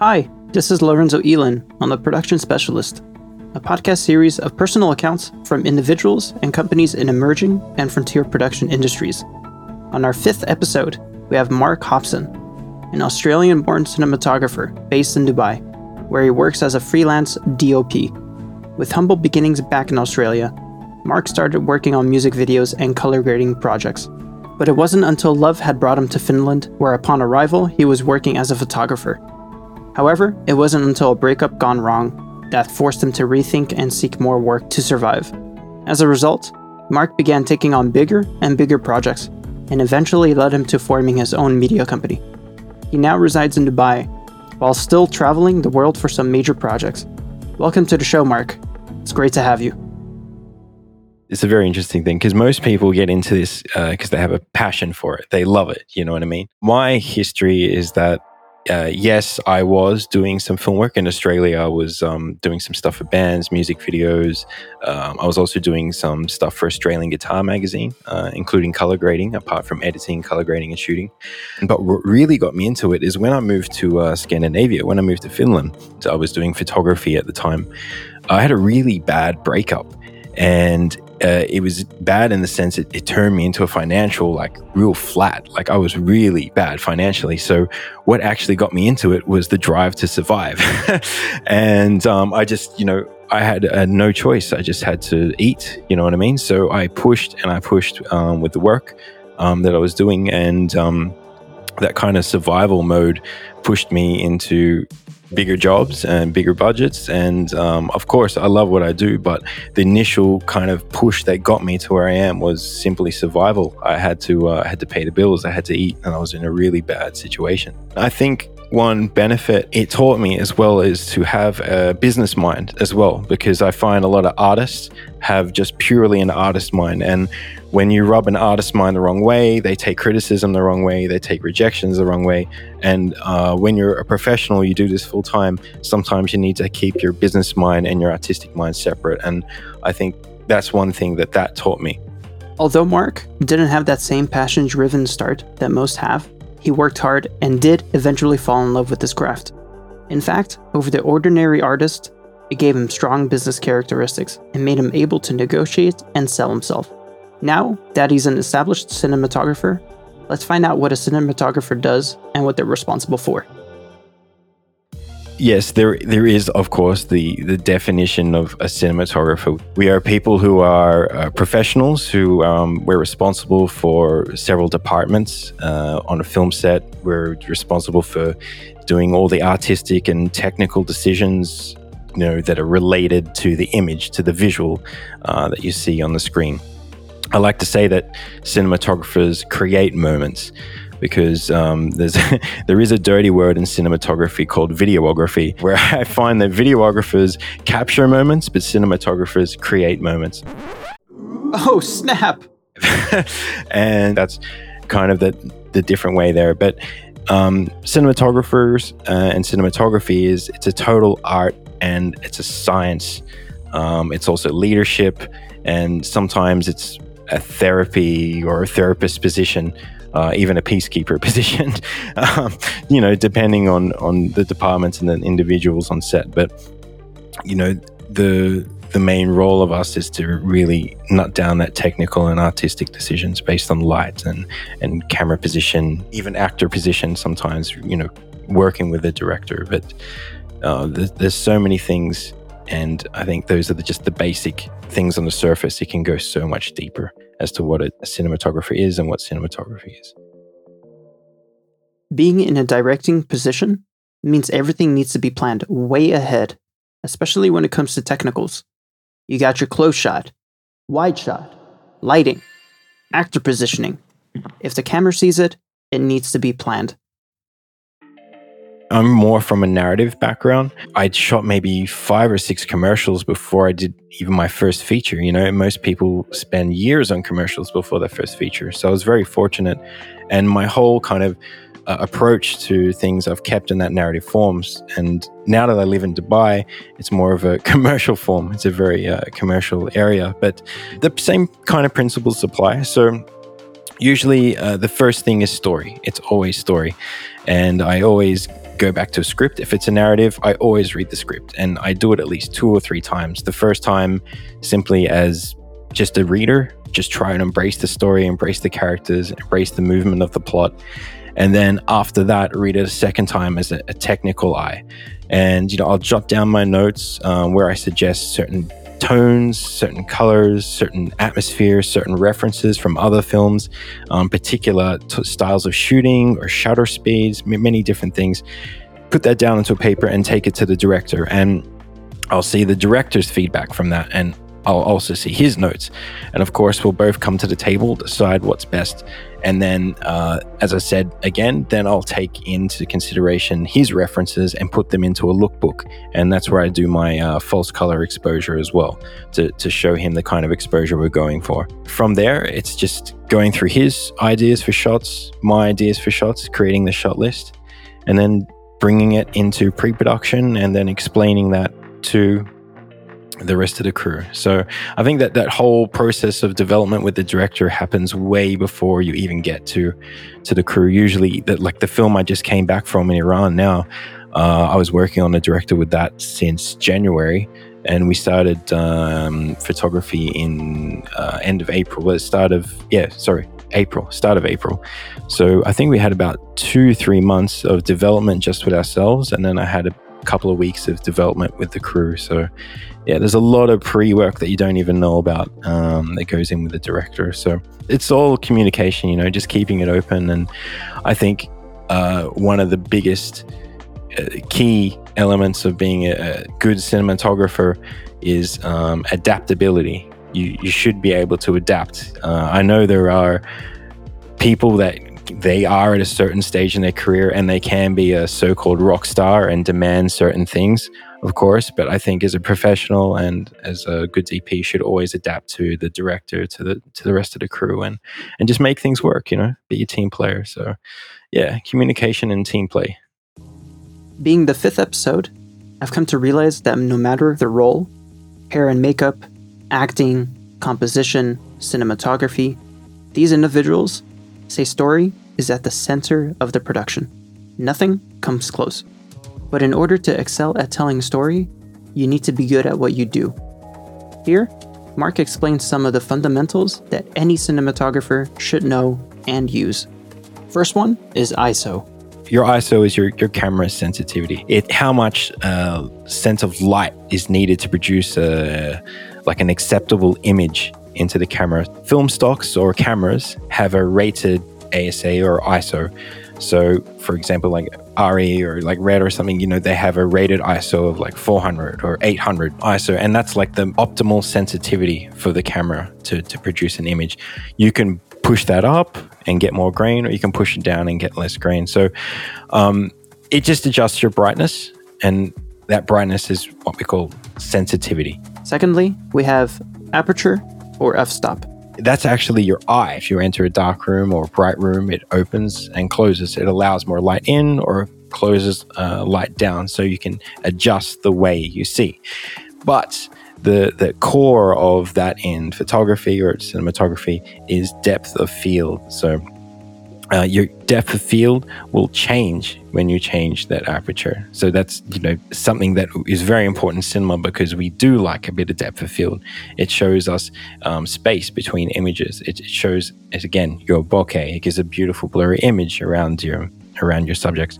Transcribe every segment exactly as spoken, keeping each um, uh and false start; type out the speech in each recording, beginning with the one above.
Hi, this is Lorenzo Elin on The Production Specialist, a podcast series of personal accounts from individuals and companies in emerging and frontier production industries. On our fifth episode, we have Mark Hobson, an Australian-born cinematographer based in Dubai, where he works as a freelance D O P. With humble beginnings back in Australia, Mark started working on music videos and color grading projects. But it wasn't until love had brought him to Finland, where upon arrival, he was working as a photographer. However, it wasn't until a breakup gone wrong that forced him to rethink and seek more work to survive. As a result, Mark began taking on bigger and bigger projects, and eventually led him to forming his own media company. He now resides in Dubai, while still traveling the world for some major projects. Welcome to the show, Mark. It's great to have you. It's a very interesting thing because most people get into this because uh, they have a passion for it. They love it. You know what I mean? My history is that, uh, yes, I was doing some film work in Australia. I was um, doing some stuff for bands, music videos. Um, I was also doing some stuff for Australian Guitar Magazine, uh, including color grading, apart from editing, color grading, and shooting. But what really got me into it is when I moved to uh, Scandinavia, when I moved to Finland. So I was doing photography at the time. I had a really bad breakup. And uh, it was bad in the sense it, it turned me into a financial, like real flat. Like I was really bad financially. So what actually got me into it was the drive to survive. and um, I just, you know, I had uh, no choice. I just had to eat, you know what I mean? So I pushed and I pushed um, with the work um, that I was doing. And um, that kind of survival mode pushed me into bigger jobs and bigger budgets. And um, of course, I love what I do, but the initial kind of push that got me to where I am was simply survival. I had to, uh, I had to pay the bills, I had to eat, and I was in a really bad situation. I think one benefit it taught me as well is to have a business mind as well, because I find a lot of artists have just purely an artist mind. And when you rub an artist mind the wrong way, they take criticism the wrong way, they take rejections the wrong way. And uh, when you're a professional, you do this full time, sometimes you need to keep your business mind and your artistic mind separate. And I think that's one thing that that taught me. Although Mark didn't have that same passion-driven start that most have, he worked hard and did eventually fall in love with his craft. In fact, over the ordinary artist, it gave him strong business characteristics and made him able to negotiate and sell himself. Now that he's an established cinematographer, let's find out what a cinematographer does and what they're responsible for. Yes, there there is, of course, the, the definition of a cinematographer. We are people who are uh, professionals who um, we're responsible for several departments uh, on a film set. We're responsible for doing all the artistic and technical decisions, you know, that are related to the image, to the visual uh, that you see on the screen. I like to say that cinematographers create moments, because um, there's there is a dirty word in cinematography called videography, where I find that videographers capture moments, but cinematographers create moments. Oh, snap! And that's kind of the, the different way there. But um, cinematographers uh, and cinematography is, it's a total art and it's a science. Um, it's also leadership, and sometimes it's a therapy or a therapist position. Uh, even a peacekeeper position, um, you know, depending on, on the departments and the individuals on set. But, you know, the the main role of us is to really nut down that technical and artistic decisions based on light and, and camera position, even actor position sometimes, you know, working with the director. But uh, there's, there's so many things, and I think those are the, just the basic things on the surface. It can go so much deeper as to what a, a cinematographer is and what cinematography is. Being in a directing position means everything needs to be planned way ahead, especially when it comes to technicals. You got your close shot, wide shot, lighting, actor positioning. If the camera sees it, it needs to be planned. I'm more from a narrative background. I'd shot maybe five or six commercials before I did even my first feature. You know, most people spend years on commercials before their first feature. So I was very fortunate. And my whole kind of uh, approach to things I've kept in that narrative forms. And now that I live in Dubai, it's more of a commercial form. It's a very uh, commercial area, but the same kind of principles apply. So usually uh, the first thing is story. It's always story. And I always go back to a script. If it's a narrative, I always read the script, and I do it at least two or three times. The first time simply as just a reader, just try and embrace the story, embrace the characters, embrace the movement of the plot. And then after that, read it a second time as a, a technical eye. And, you know, I'll jot down my notes um, where I suggest certain tones, certain colors, certain atmospheres, certain references from other films, um, particular t- styles of shooting or shutter speeds, m- many different things. Put that down into a paper and take it to the director. And I'll see the director's feedback from that. And I'll also see his notes. And of course, we'll both come to the table, decide what's best. And then, uh, as I said, again, then I'll take into consideration his references and put them into a lookbook. And that's where I do my uh, false color exposure as well, to, to show him the kind of exposure we're going for. From there, it's just going through his ideas for shots, my ideas for shots, creating the shot list, and then bringing it into pre-production and then explaining that to the rest of the crew. So I think that that whole process of development with the director happens way before you even get to to the crew. Usually, that like the film I just came back from in Iran now, uh, I was working on the director with that since January, and we started um, photography in uh, end of April. Well, start of yeah, sorry, April, start of April. So I think we had about two, three months of development just with ourselves, and then I had a couple of weeks of development with the crew. So yeah, there's a lot of pre-work that you don't even know about um, that goes in with the director. So it's all communication, you know, just keeping it open. And I think uh, one of the biggest uh, key elements of being a, a good cinematographer is um, adaptability. You, you should be able to adapt. Uh, I know there are people that they are at a certain stage in their career and they can be a so-called rock star and demand certain things, of course, but I think as a professional and as a good D P, you should always adapt to the director, to the to the rest of the crew, and and just make things work, you know, be a team player. So yeah, communication and team play. Being the fifth episode, I've come to realize that no matter the role, hair and makeup, acting, composition, cinematography, these individuals say story is at the center of the production. Nothing comes close. But in order to excel at telling a story, you need to be good at what you do. Here, Mark explains some of the fundamentals that any cinematographer should know and use. First one is I S O. Your I S O is your, your camera sensitivity. It how much uh, sense of light is needed to produce a, like an acceptable image into the camera. Film stocks or cameras have a rated A S A or I S O. So, for example, like R E or like Red or something, you know, they have a rated I S O of like four hundred or eight hundred I S O, and that's like the optimal sensitivity for the camera to, to produce an image. You can push that up and get more grain, or you can push it down and get less grain. So um, it just adjusts your brightness, and that brightness is what we call sensitivity. Secondly, we have aperture or f-stop. That's actually your eye. If you enter a dark room or a bright room, it opens and closes. It allows more light in or closes uh, light down, so you can adjust the way you see. But the the core of that in photography or cinematography is depth of field. So uh, your depth of field will change when you change that aperture. So that's, you know, something that is very important in cinema, because we do like a bit of depth of field. It shows us um, space between images. It, it shows, it, again, your bokeh. It gives a beautiful blurry image around your around your subjects.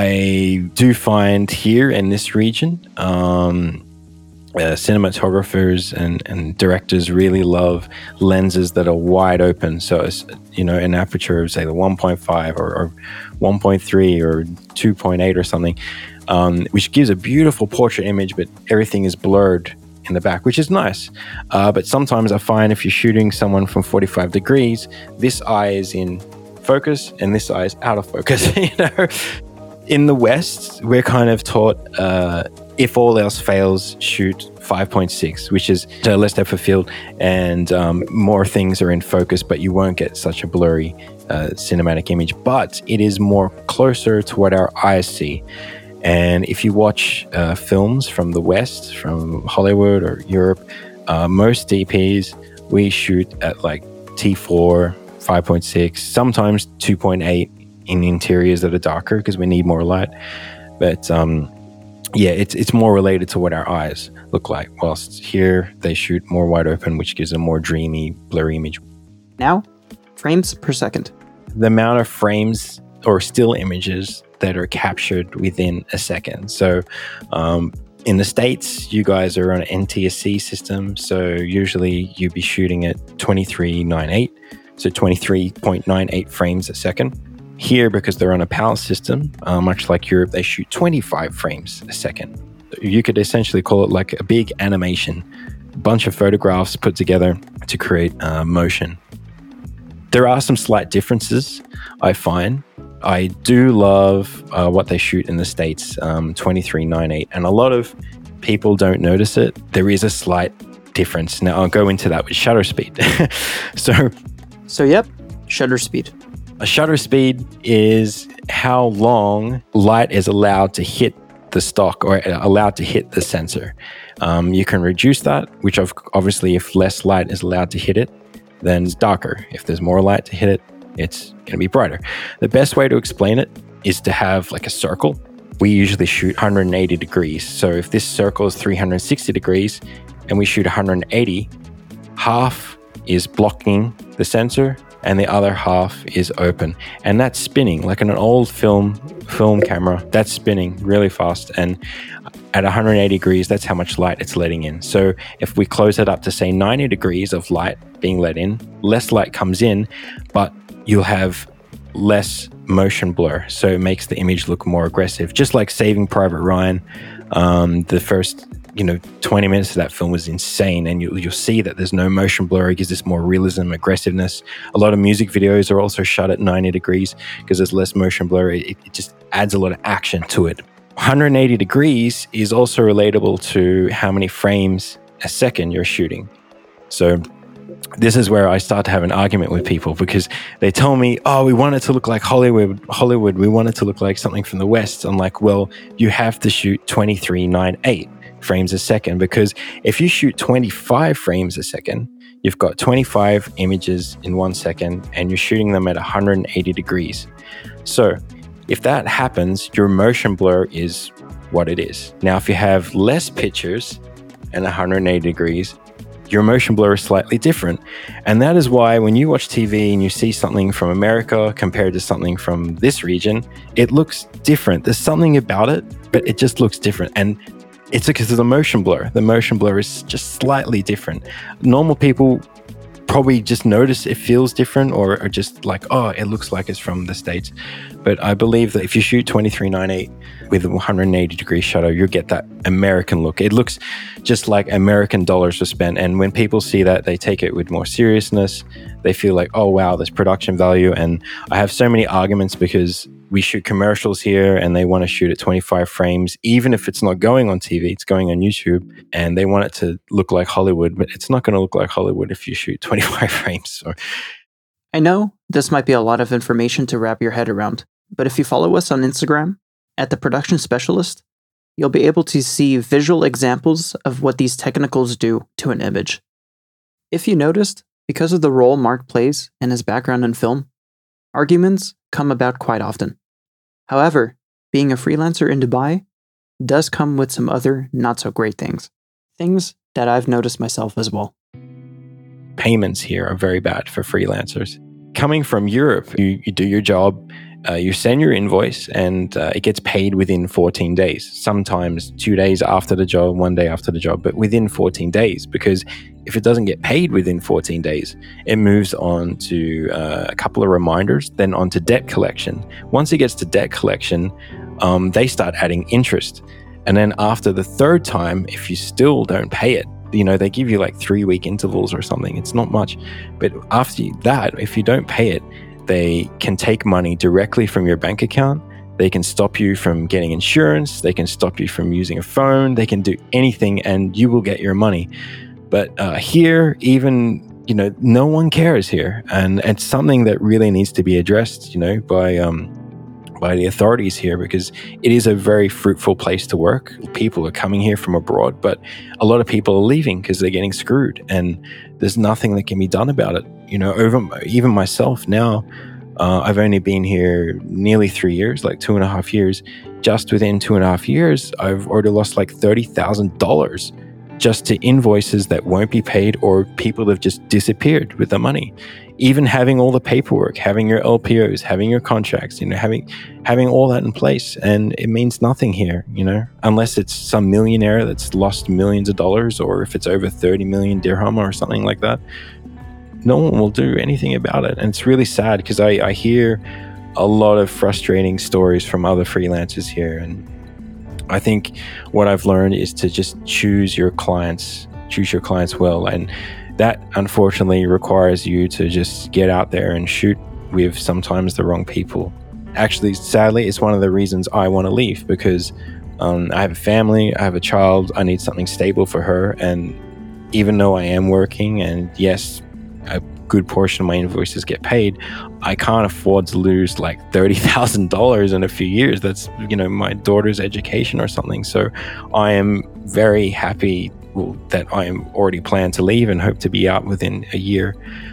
I do find here in this region, um, Uh, cinematographers and, and directors really love lenses that are wide open. So, it's, you know, an aperture of, say, the one point five or, or one point three or two point eight or something, um, which gives a beautiful portrait image, but everything is blurred in the back, which is nice. Uh, but sometimes I find if you're shooting someone from forty-five degrees, this eye is in focus and this eye is out of focus. You know, in the West, we're kind of taught, uh, if all else fails, shoot five point six, which is less depth of field and um, more things are in focus, but you won't get such a blurry uh, cinematic image. But it is more closer to what our eyes see. And if you watch uh, films from the West, from Hollywood or Europe, uh, most D Ps, we shoot at like T four, five point six, sometimes two point eight in interiors that are darker because we need more light. But um, yeah, it's it's more related to what our eyes look like. Whilst here, they shoot more wide open, which gives a more dreamy, blurry image. Now, frames per second. The amount of frames or still images that are captured within a second. So um, in the States, you guys are on an N T S C system. So usually you'd be shooting at twenty-three ninety-eight, so twenty-three point nine eight frames a second. Here, because they're on a PAL system, uh, much like Europe, they shoot twenty-five frames a second. You could essentially call it like a big animation, a bunch of photographs put together to create uh, motion. There are some slight differences, I find. I do love uh, what they shoot in the States, um, twenty-three ninety-eight, and a lot of people don't notice it. There is a slight difference. Now, I'll go into that with shutter speed. so, So, yep, shutter speed. A shutter speed is how long light is allowed to hit the stock or allowed to hit the sensor. Um, you can reduce that, which obviously if less light is allowed to hit it, then it's darker. If there's more light to hit it, it's going to be brighter. The best way to explain it is to have like a circle. We usually shoot one hundred eighty degrees. So if this circle is three hundred sixty degrees and we shoot one hundred eighty, half is blocking the sensor and the other half is open, and that's spinning like in an old film film camera. That's spinning really fast, and at one hundred eighty degrees, that's how much light it's letting in. So if we close it up to say ninety degrees of light being let in, less light comes in, but you'll have less motion blur, so it makes the image look more aggressive. Just like Saving Private Ryan, um, the first you know, twenty minutes of that film was insane, and you, you'll see that there's no motion blur. It gives this more realism, aggressiveness. A lot of music videos are also shot at ninety degrees because there's less motion blur. It, it just adds a lot of action to it. one hundred eighty degrees is also relatable to how many frames a second you're shooting. So this is where I start to have an argument with people, because they tell me, oh, we want it to look like Hollywood. Hollywood, we want it to look like something from the West. I'm like, well, you have to shoot twenty-three ninety-eight frames a second, because if you shoot twenty-five frames a second, you've got twenty-five images in one second and you're shooting them at one hundred eighty degrees. So if that happens, your motion blur is what it is. Now, if you have less pictures and one hundred eighty degrees, your motion blur is slightly different. And that is why when you watch T V and you see something from America compared to something from this region, it looks different. There's something about it, but it just looks different. And it's because of the motion blur. The motion blur is just slightly different. Normal people probably just notice it feels different, or are just like, oh, it looks like it's from the States. But I believe that if you shoot twenty-three ninety-eight with a one hundred eighty degree shutter, you'll get that American look. It looks just like American dollars were spent. And when people see that, they take it with more seriousness. They feel like, oh, wow, there's production value. And I have so many arguments because we shoot commercials here and they want to shoot at twenty-five frames, even if it's not going on T V, it's going on YouTube, and they want it to look like Hollywood, but it's not going to look like Hollywood if you shoot twenty-five frames. So I know this might be a lot of information to wrap your head around, but if you follow us on Instagram at The Production Specialist, you'll be able to see visual examples of what these technicals do to an image. If you noticed, because of the role Mark plays and his background in film, arguments come about quite often. However, being a freelancer in Dubai does come with some other not-so-great things. Things that I've noticed myself as well. Payments here are very bad for freelancers. Coming from Europe, you, you do your job, uh, you send your invoice, and uh, it gets paid within fourteen days. Sometimes two days after the job, one day after the job, but within fourteen days. Because if it doesn't get paid within fourteen days, it moves on to uh, a couple of reminders, then on to debt collection. Once it gets to debt collection, um, they start adding interest. And then after the third time, if you still don't pay it, you know, they give you like three week intervals or something. It's not much. But after that, if you don't pay it, they can take money directly from your bank account. They can stop you from getting insurance. They can stop you from using a phone. They can do anything and you will get your money. But uh, here, even, you know, no one cares here. And it's something that really needs to be addressed, you know, by um, by the authorities here, because it is a very fruitful place to work. People are coming here from abroad, but a lot of people are leaving because they're getting screwed, and there's nothing that can be done about it. You know, over even myself now, Uh, I've only been here nearly three years, like two and a half years. Just within two and a half years, I've already lost like thirty thousand dollars just to invoices that won't be paid, or people have just disappeared with the money. Even having all the paperwork, having your L P Os, having your contracts, you know, having having all that in place, and it means nothing here, you know, unless it's some millionaire that's lost millions of dollars, or if it's over thirty million dirham or something like that. No one will do anything about it. And it's really sad because I, I hear a lot of frustrating stories from other freelancers here. And I think what I've learned is to just choose your clients, choose your clients well. And that unfortunately requires you to just get out there and shoot with sometimes the wrong people. Actually, sadly, it's one of the reasons I want to leave, because um, I have a family, I have a child, I need something stable for her. And even though I am working, and yes, a good portion of my invoices get paid, I can't afford to lose like thirty thousand dollars in a few years. That's, you know, my daughter's education or something. So I am very happy that I am already planned to leave and hope to be out within a year.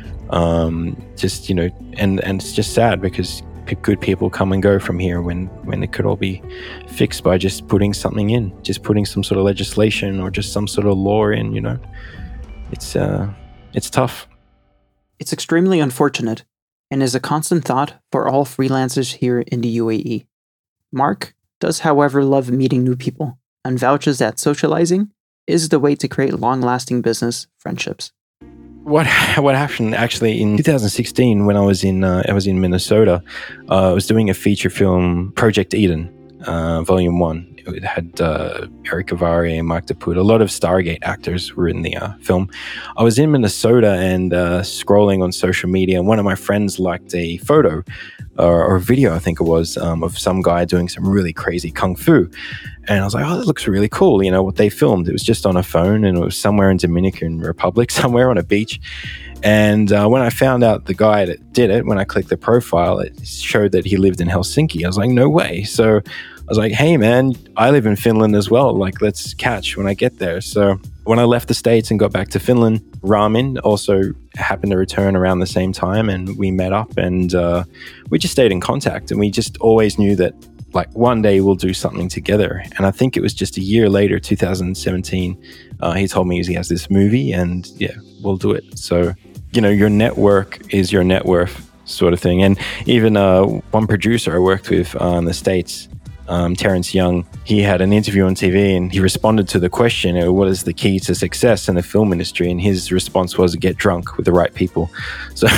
Um, just, you know, and, and it's just sad because p- good people come and go from here when, when it could all be fixed by just putting something in, just putting some sort of legislation or just some sort of law in, you know. It's, uh, it's tough. It's extremely unfortunate and is a constant thought for all freelancers here in the U A E. Mark does, however, love meeting new people and vouches that socializing is the way to create long-lasting business friendships. What what happened actually in two thousand sixteen when I was in uh, I was in Minnesota, uh, I was doing a feature film, Project Eden, uh, Volume One. It had uh, Eric Avari and Mark DePut. A lot of Stargate actors were in the uh, film. I was in Minnesota and uh, scrolling on social media, and one of my friends liked a photo or, or video, I think it was, um, of some guy doing some really crazy kung fu. And I was like, oh, that looks really cool. You know, what they filmed, it was just on a phone, and it was somewhere in Dominican Republic, somewhere on a beach. And uh, when I found out the guy that did it, when I clicked the profile, it showed that he lived in Helsinki. I was like, no way. So I was like, hey, man, I live in Finland as well. Like, let's catch when I get there. So when I left the States and got back to Finland, Ramin also happened to return around the same time, and we met up, and uh, we just stayed in contact. And we just always knew that, like, one day we'll do something together. And I think it was just a year later, two thousand seventeen, uh, he told me he has this movie, and yeah, we'll do it. So, you know, your network is your net worth, sort of thing. And even uh, one producer I worked with uh, in the States, um, Terrence Young, he had an interview on T V, and he responded to the question, what is the key to success in the film industry? And his response was, get drunk with the right people. So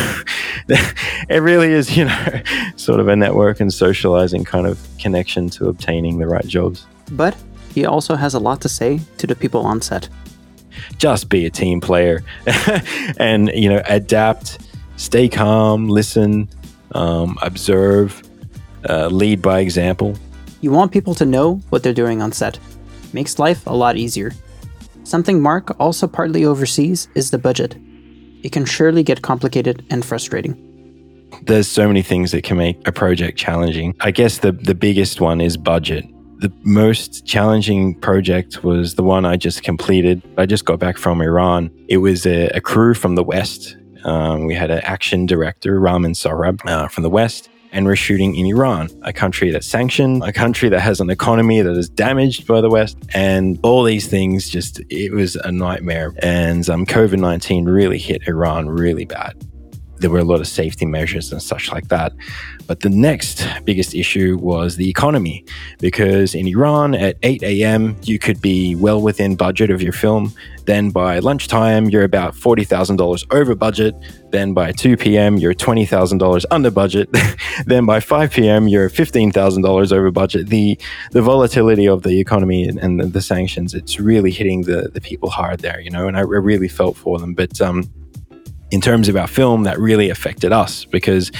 it really is, you know, sort of a network and socializing kind of connection to obtaining the right jobs. But he also has a lot to say to the people on set. Just be a team player and, you know, adapt, stay calm, listen, um, observe, uh, lead by example. You want people to know what they're doing on set. Makes life a lot easier. Something Mark also partly oversees is the budget. It can surely get complicated and frustrating. There's so many things that can make a project challenging. I guess the, the biggest one is budget. The most challenging project was the one I just completed. I just got back from Iran. It was a, a crew from the West. Um, we had an action director, Ramin Sarab, uh, from the West. And we're shooting in Iran, a country that's sanctioned, a country that has an economy that is damaged by the West. And all these things, just, it was a nightmare. And um, COVID nineteen really hit Iran really bad. There were a lot of safety measures and such like that. But the next biggest issue was the economy, because in Iran at eight a.m., you could be well within budget of your film. Then by lunchtime, you're about forty thousand dollars over budget. Then by two p.m., you're twenty thousand dollars under budget. Then by five p.m., you're fifteen thousand dollars over budget. The the volatility of the economy and, and the, the sanctions, it's really hitting the, the people hard there, you know, and I, I really felt for them. But um, in terms of our film, that really affected us because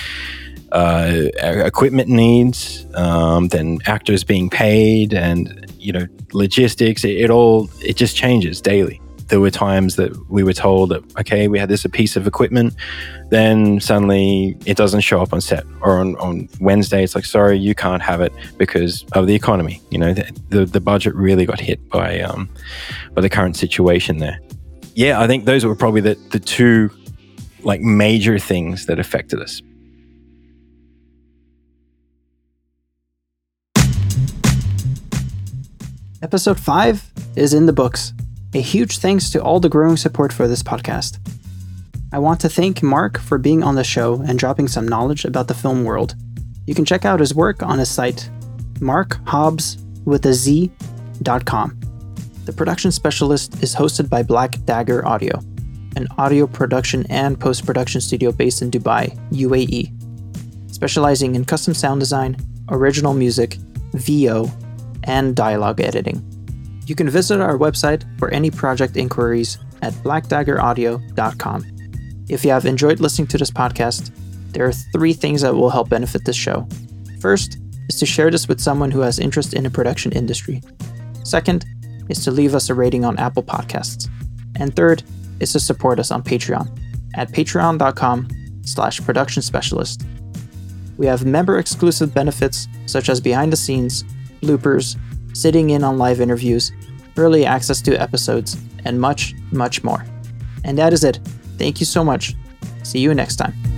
uh, equipment needs, um, then actors being paid, and, you know, logistics, it, it all, it just changes daily. There were times that we were told that, okay, we had this a piece of equipment, then suddenly it doesn't show up on set. Or on, on Wednesday, it's like, sorry, you can't have it because of the economy. You know, the the, the budget really got hit by um, by the current situation there. Yeah, I think those were probably the, the two like major things that affected us. Episode five is in the books. A huge thanks to all the growing support for this podcast. I want to thank Mark for being on the show and dropping some knowledge about the film world. You can check out his work on his site, mark hobbs with a z dot com. The Production Specialist is hosted by Black Dagger Audio, an audio production and post-production studio based in Dubai, U A E, specializing in custom sound design, original music, V O, and dialogue editing. You can visit our website for any project inquiries at black dagger audio dot com. If you have enjoyed listening to this podcast, there are three things that will help benefit this show. First is to share this with someone who has interest in the production industry. Second is to leave us a rating on Apple Podcasts. And third is to support us on Patreon at patreon.com slash production specialist. We have member-exclusive benefits such as behind the scenes, bloopers, sitting in on live interviews, early access to episodes, and much, much more. And that is it. Thank you so much. See you next time.